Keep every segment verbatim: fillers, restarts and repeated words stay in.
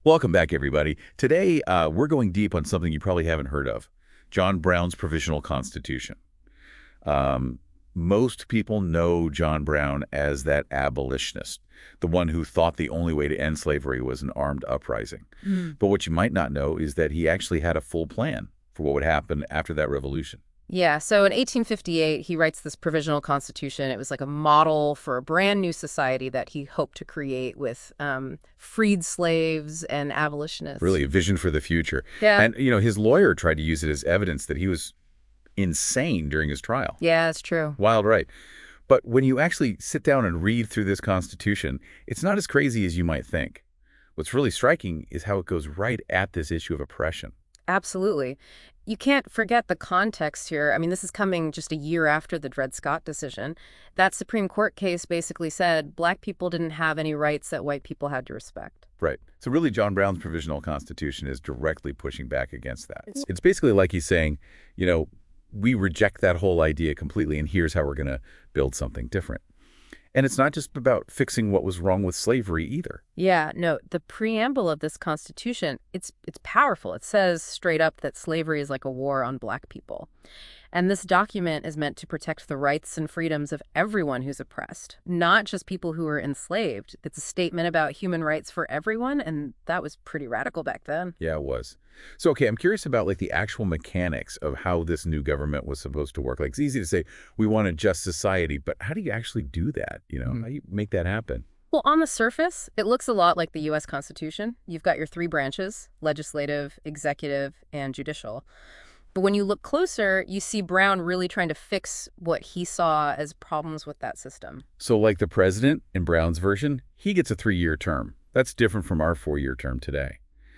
Welcome back, everybody. Today, uh, we're going deep on something you probably haven't heard of, John Brown's Provisional Constitution. Um, most people know John Brown as that abolitionist, the one who thought the only way to end slavery was an armed uprising. Mm. But what you might not know is that he actually had a full plan for what would happen after that revolution. Yeah, so in eighteen fifty-eight, he writes this provisional constitution. It was like a model for a brand new society that he hoped to create with um, freed slaves and abolitionists. Really, a vision for the future. Yeah. And, you know, his lawyer tried to use it as evidence that he was insane during his trial. Yeah, it's true. Wild, right? But when you actually sit down and read through this Constitution, it's not as crazy as you might think. What's really striking is how it goes right at this issue of oppression. Absolutely. You can't forget the context here. I mean, this is coming just a year after the Dred Scott decision. That Supreme Court case basically said black people didn't have any rights that white people had to respect. Right. So really, John Brown's Provisional Constitution is directly pushing back against that. It's, it's basically like he's saying, you know, we reject that whole idea completely, and here's how we're going to build something different. And it's not just about fixing what was wrong with slavery either. Yeah, no, the preamble of this Constitution, it's it's powerful. It says straight up that slavery is like a war on black people. And this document is meant to protect the rights and freedoms of everyone who's oppressed, not just people who are enslaved. It's a statement about human rights for everyone, and that was pretty radical back then. Yeah, it was. So, okay, I'm curious about like the actual mechanics of how this new government was supposed to work. Like, it's easy to say we want a just society, but how do you actually do that? You know, Mm-hmm. how do you make that happen? Well, on the surface, it looks a lot like the U S Constitution. You've got your three branches, legislative, executive, and judicial. But when you look closer, you see Brown really trying to fix what he saw as problems with that system. So like the president in Brown's version, he gets a three-year term. That's different from our four-year term today.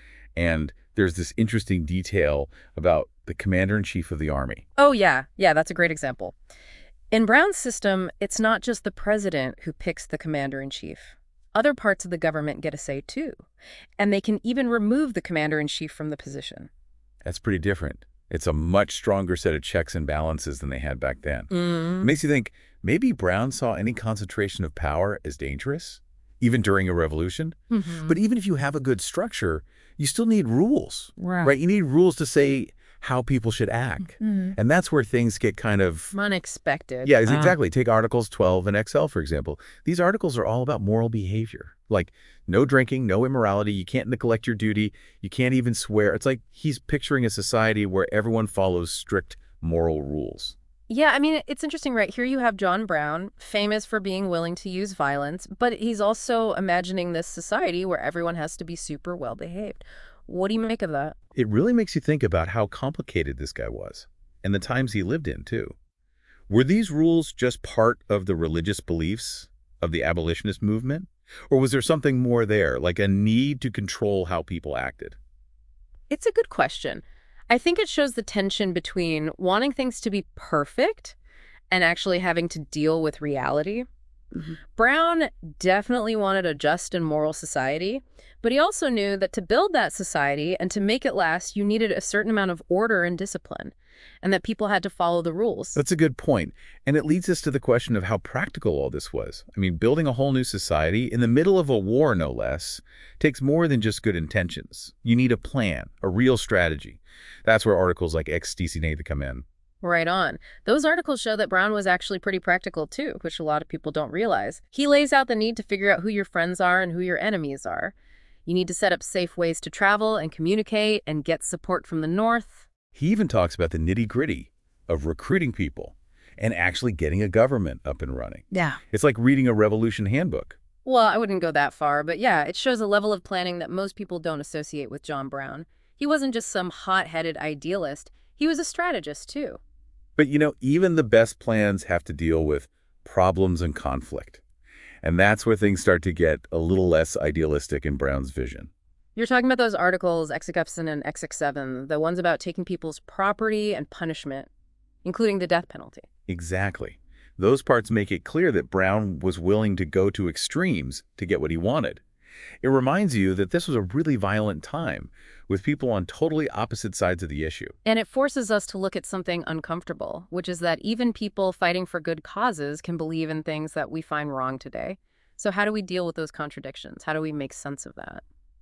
And there's this interesting detail about the commander-in-chief of the army. Oh, yeah. Yeah, that's a great example. In Brown's system, it's not just the president who picks the commander-in-chief. Other parts of the government get a say, too. And they can even remove the commander-in-chief from the position. That's pretty different. It's a much stronger set of checks and balances than they had back then. Mm. It makes you think, maybe Brown saw any concentration of power as dangerous, even during a revolution. Mm-hmm. But even if you have a good structure, you still need rules, Right. right? You need rules to say how people should act. Mm-hmm. And that's where things get kind of... Unexpected. Yeah, exactly. Take Articles twelve and X L, for example. These articles are all about moral behavior. Like, no drinking, no immorality, you can't neglect your duty, you can't even swear. It's like he's picturing a society where everyone follows strict moral rules. Yeah, I mean, it's interesting, right? Here you have John Brown, famous for being willing to use violence, but he's also imagining this society where everyone has to be super well-behaved. What do you make of that? It really makes you think about how complicated this guy was, and the times he lived in, too. Were these rules just part of the religious beliefs of the abolitionist movement? Or was there something more there, like a need to control how people acted? It's a good question. I think it shows the tension between wanting things to be perfect and actually having to deal with reality. Mm-hmm. Brown definitely wanted a just and moral society, but he also knew that to build that society and to make it last, you needed a certain amount of order and discipline, and that people had to follow the rules. That's a good point. And it leads us to the question of how practical all this was. I mean, building a whole new society in the middle of a war, no less, takes more than just good intentions. You need a plan, a real strategy. That's where articles like Ex Stisi come in. Right on. Those articles show that Brown was actually pretty practical, too, which a lot of people don't realize. He lays out the need to figure out who your friends are and who your enemies are. You need to set up safe ways to travel and communicate and get support from the North. He even talks about the nitty-gritty of recruiting people and actually getting a government up and running. Yeah. It's like reading a revolution handbook. Well, I wouldn't go that far, but yeah, it shows a level of planning that most people don't associate with John Brown. He wasn't just some hot-headed idealist. He was a strategist, too. But, you know, even the best plans have to deal with problems and conflict. And that's where things start to get a little less idealistic in Brown's vision. You're talking about those articles, X X seven and X X seven, the ones about taking people's property and punishment, including the death penalty. Exactly. Those parts make it clear that Brown was willing to go to extremes to get what he wanted. It reminds you that this was a really violent time, with people on totally opposite sides of the issue. And it forces us to look at something uncomfortable, which is that even people fighting for good causes can believe in things that we find wrong today. So how do we deal with those contradictions? How do we make sense of that?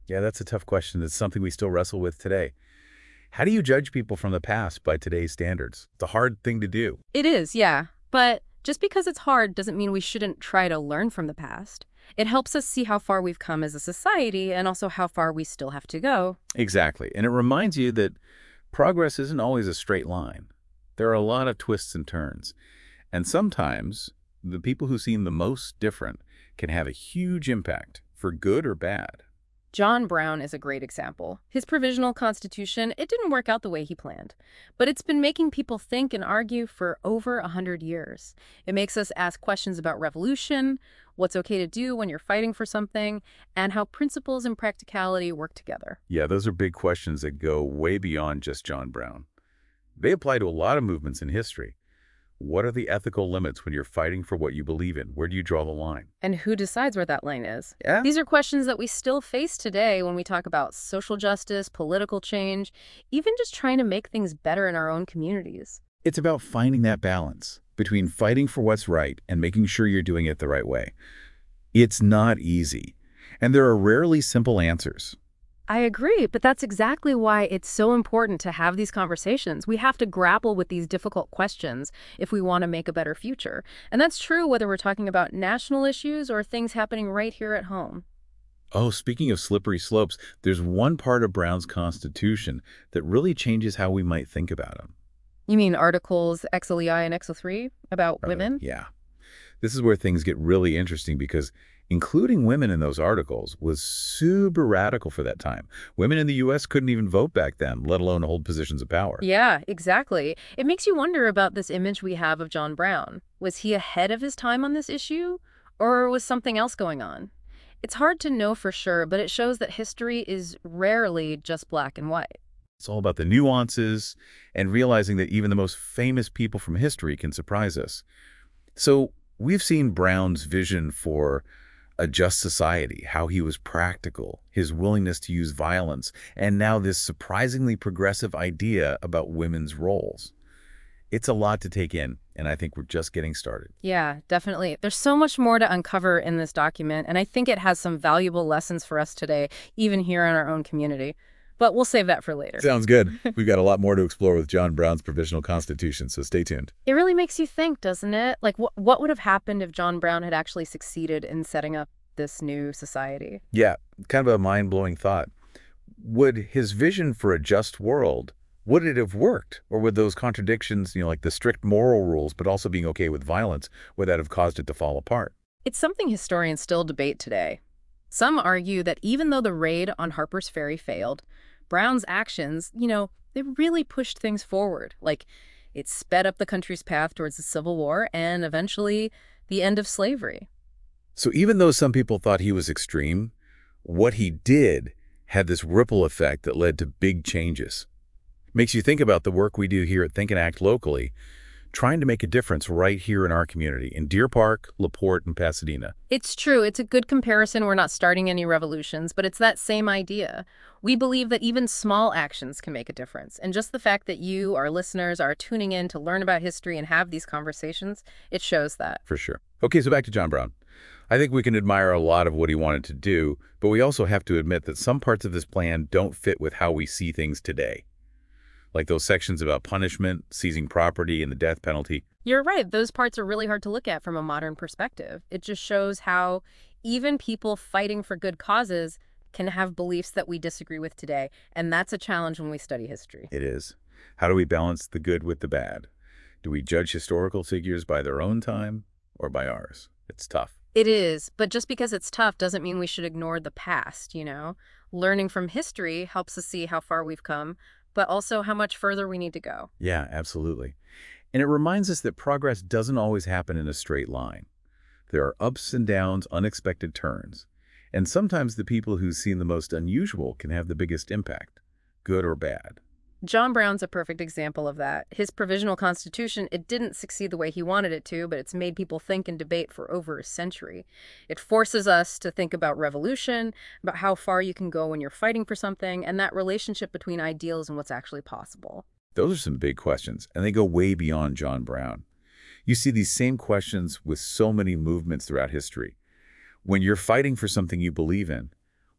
Yeah, that's a tough question. It's something we still wrestle with today. How do you judge people from the past by today's standards? It's a hard thing to do. It is, yeah. But just because it's hard doesn't mean we shouldn't try to learn from the past. It helps us see how far we've come as a society and also how far we still have to go. Exactly. And it reminds you that progress isn't always a straight line. There are a lot of twists and turns. And sometimes the people who seem the most different can have a huge impact, for good or bad. John Brown is a great example. His provisional constitution, it didn't work out the way he planned. But it's been making people think and argue for over a hundred years. It makes us ask questions about revolution, what's okay to do when you're fighting for something, and how principles and practicality work together. Yeah, those are big questions that go way beyond just John Brown. They apply to a lot of movements in history. What are the ethical limits when you're fighting for what you believe in? Where do you draw the line? And who decides where that line is? Yeah. These are questions that we still face today when we talk about social justice, political change, even just trying to make things better in our own communities. It's about finding that balance between fighting for what's right and making sure you're doing it the right way. It's not easy, and there are rarely simple answers. I agree, but that's exactly why it's so important to have these conversations. We have to grapple with these difficult questions if we want to make a better future. And that's true whether we're talking about national issues or things happening right here at home. Oh, speaking of slippery slopes, there's one part of Brown's Constitution that really changes how we might think about him. You mean Articles X L E I and X O three about Uh, women? Yeah. This is where things get really interesting because including women in those articles was super radical for that time. Women in the U S couldn't even vote back then, let alone hold positions of power. Yeah, exactly. It makes you wonder about this image we have of John Brown. Was he ahead of his time on this issue, or was something else going on? It's hard to know for sure, but it shows that history is rarely just black and white. It's all about the nuances and realizing that even the most famous people from history can surprise us. So we've seen Brown's vision for a just society, how he was practical, his willingness to use violence, and now this surprisingly progressive idea about women's roles. It's a lot to take in, and I think we're just getting started. Yeah, definitely. There's so much more to uncover in this document, and I think it has some valuable lessons for us today, even here in our own community. But we'll save that for later. Sounds good. We've got a lot more to explore with John Brown's Provisional Constitution, so stay tuned. It really makes you think, doesn't it? Like, wh what would have happened if John Brown had actually succeeded in setting up this new society? Yeah, kind of a mind-blowing thought. Would his vision for a just world, would it have worked? Or would those contradictions, you know, like the strict moral rules, but also being okay with violence, would that have caused it to fall apart? It's something historians still debate today. Some argue that even though the raid on Harper's Ferry failed, Brown's actions, you know, they really pushed things forward. Like, it sped up the country's path towards the Civil War and eventually the end of slavery. So even though some people thought he was extreme, what he did had this ripple effect that led to big changes. Makes you think about the work we do here at Think and Act locally, trying to make a difference right here in our community, in Deer Park, LaPorte, and Pasadena. It's true. It's a good comparison. We're not starting any revolutions, but it's that same idea. We believe that even small actions can make a difference. And just the fact that you, our listeners, are tuning in to learn about history and have these conversations, it shows that. For sure. Okay, so back to John Brown. I think we can admire a lot of what he wanted to do, but we also have to admit that some parts of this plan don't fit with how we see things today. Like those sections about punishment, seizing property, and the death penalty. You're right. Those parts are really hard to look at from a modern perspective. It just shows how even people fighting for good causes can have beliefs that we disagree with today. And that's a challenge when we study history. It is. How do we balance the good with the bad? Do we judge historical figures by their own time or by ours? It's tough. It is, but just because it's tough doesn't mean we should ignore the past, you know? Learning from history helps us see how far we've come, but also how much further we need to go. Yeah, absolutely. And it reminds us that progress doesn't always happen in a straight line. There are ups and downs, unexpected turns. And sometimes the people who seem the most unusual can have the biggest impact, good or bad. John Brown's a perfect example of that. His provisional constitution, it didn't succeed the way he wanted it to, but it's made people think and debate for over a century. It forces us to think about revolution, about how far you can go when you're fighting for something, and that relationship between ideals and what's actually possible. Those are some big questions, and they go way beyond John Brown. You see these same questions with so many movements throughout history. When you're fighting for something you believe in,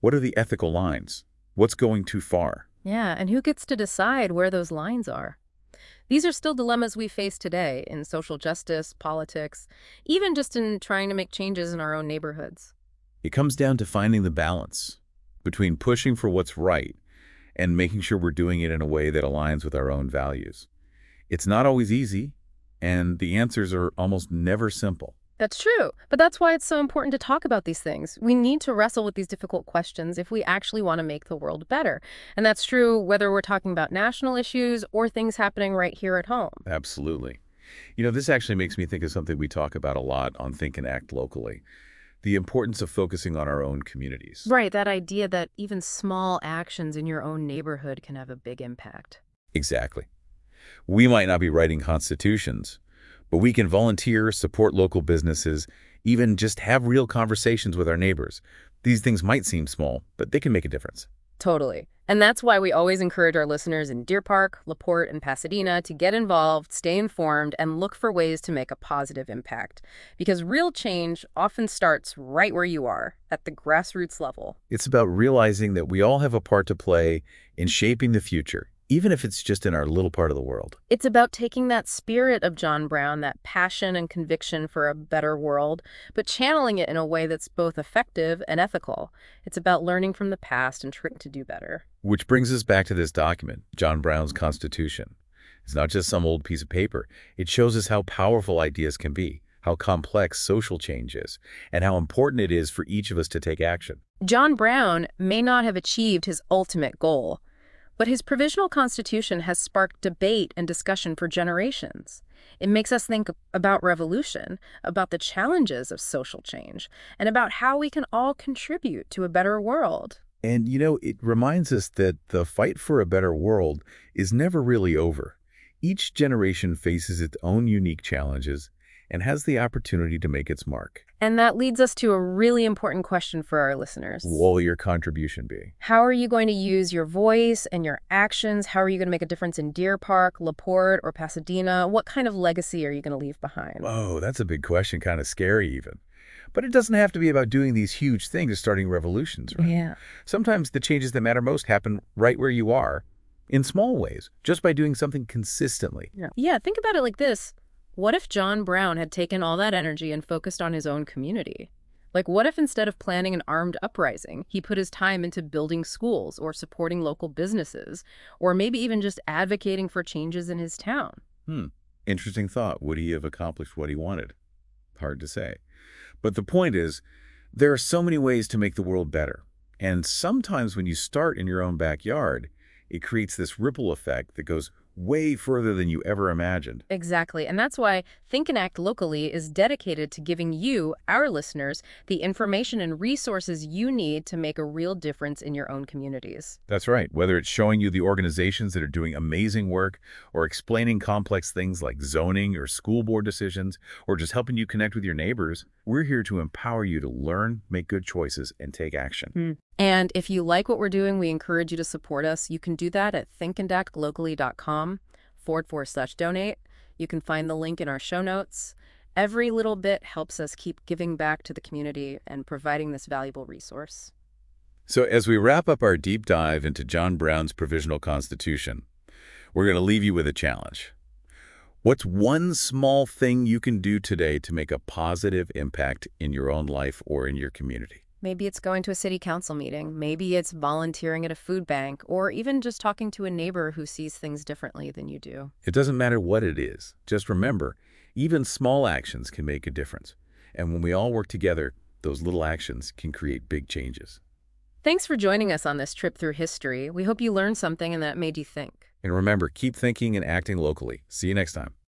What are the ethical lines? What's going too far? Yeah, and who gets to decide where those lines are? These are still dilemmas we face today in social justice, politics, even just in trying to make changes in our own neighborhoods. It comes down to finding the balance between pushing for what's right and making sure we're doing it in a way that aligns with our own values. It's not always easy, and the answers are almost never simple. That's true, but that's why it's so important to talk about these things. We need to wrestle with these difficult questions if we actually want to make the world better. And that's true whether we're talking about national issues or things happening right here at home. Absolutely. You know, this actually makes me think of something we talk about a lot on Think and Act Locally, the importance of focusing on our own communities. Right, that idea that even small actions in your own neighborhood can have a big impact. Exactly. We might not be writing constitutions, but we can volunteer, support local businesses, even just have real conversations with our neighbors. These things might seem small, but they can make a difference. Totally. And that's why we always encourage our listeners in Deer Park, LaPorte, and Pasadena to get involved, stay informed, and look for ways to make a positive impact. Because real change often starts right where you are, at the grassroots level. It's about realizing that we all have a part to play in shaping the future, even if it's just in our little part of the world. It's about taking that spirit of John Brown, that passion and conviction for a better world, but channeling it in a way that's both effective and ethical. It's about learning from the past and trying to do better. Which brings us back to this document, John Brown's Constitution. It's not just some old piece of paper. It shows us how powerful ideas can be, how complex social change is, and how important it is for each of us to take action. John Brown may not have achieved his ultimate goal, but his provisional constitution has sparked debate and discussion for generations. It makes us think about revolution, about the challenges of social change, and about how we can all contribute to a better world. And, you know, it reminds us that the fight for a better world is never really over. Each generation faces its own unique challenges and has the opportunity to make its mark. And that leads us to a really important question for our listeners. What will your contribution be? How are you going to use your voice and your actions? How are you going to make a difference in Deer Park, LaPorte, or Pasadena? What kind of legacy are you going to leave behind? Oh, that's a big question, kind of scary even. But it doesn't have to be about doing these huge things or starting revolutions, right? Yeah. Sometimes the changes that matter most happen right where you are, in small ways, just by doing something consistently. Yeah. Yeah, think about it like this. What if John Brown had taken all that energy and focused on his own community? Like, what if instead of planning an armed uprising, he put his time into building schools or supporting local businesses, or maybe even just advocating for changes in his town? Hmm. Interesting thought. Would he have accomplished what he wanted? Hard to say. But the point is, there are so many ways to make the world better. And sometimes when you start in your own backyard, it creates this ripple effect that goes way further than you ever imagined. Exactly. And that's why Think and Act Locally is dedicated to giving you, our listeners, the information and resources you need to make a real difference in your own communities. That's right. Whether it's showing you the organizations that are doing amazing work or explaining complex things like zoning or school board decisions or just helping you connect with your neighbors, we're here to empower you to learn, make good choices, and take action. Mm. And if you like what we're doing, we encourage you to support us. You can do that at thinkandactlocally.com forward forward slash donate. You can find the link in our show notes. Every little bit helps us keep giving back to the community and providing this valuable resource. So as we wrap up our deep dive into John Brown's Provisional Constitution, we're going to leave you with a challenge. What's one small thing you can do today to make a positive impact in your own life or in your community? Maybe it's going to a city council meeting. Maybe it's volunteering at a food bank, or even just talking to a neighbor who sees things differently than you do. It doesn't matter what it is. Just remember, even small actions can make a difference. And when we all work together, those little actions can create big changes. Thanks for joining us on this trip through history. We hope you learned something and that it made you think. And remember, keep thinking and acting locally. See you next time.